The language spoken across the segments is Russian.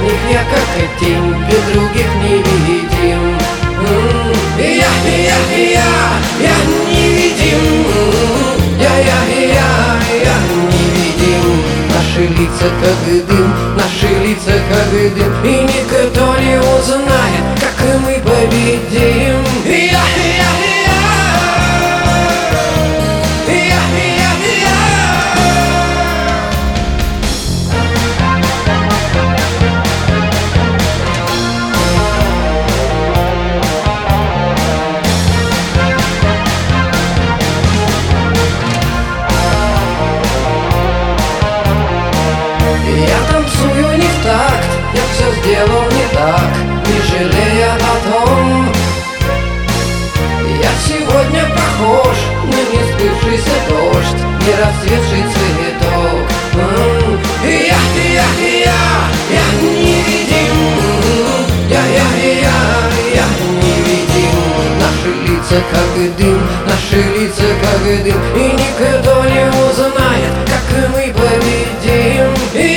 них я как тень, для других невидим. Я невидим. Я невидим. Наши лица как дым, наши лица как дым, и никто не узнает, как мы победим. Я все сделал не так, не жалея о том. Я сегодня похож на несбывшийся дождь, не расцветший цветок. Я невидим. Я невидим. Наши лица как дым, наши лица как дым, и никто не узнает, как мы победим.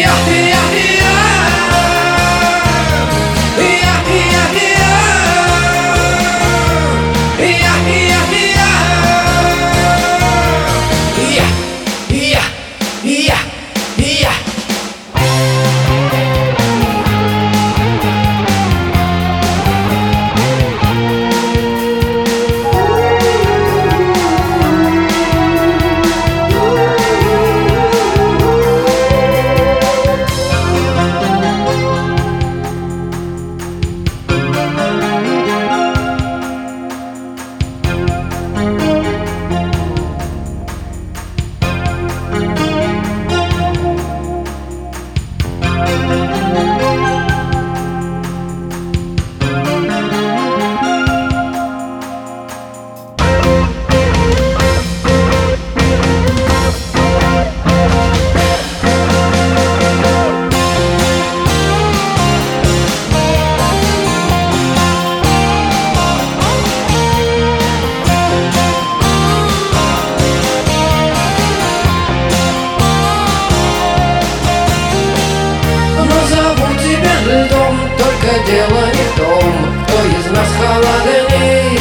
Дело не в том, кто из нас холодней.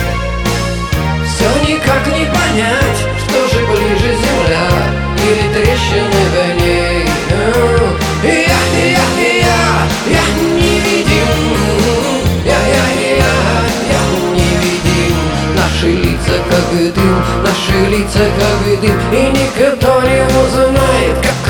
Все никак не понять, что же ближе земля или трещины в ней. Я невидим. Я невидим. Наши лица как дым, наши лица как дым, и никто не узнает, как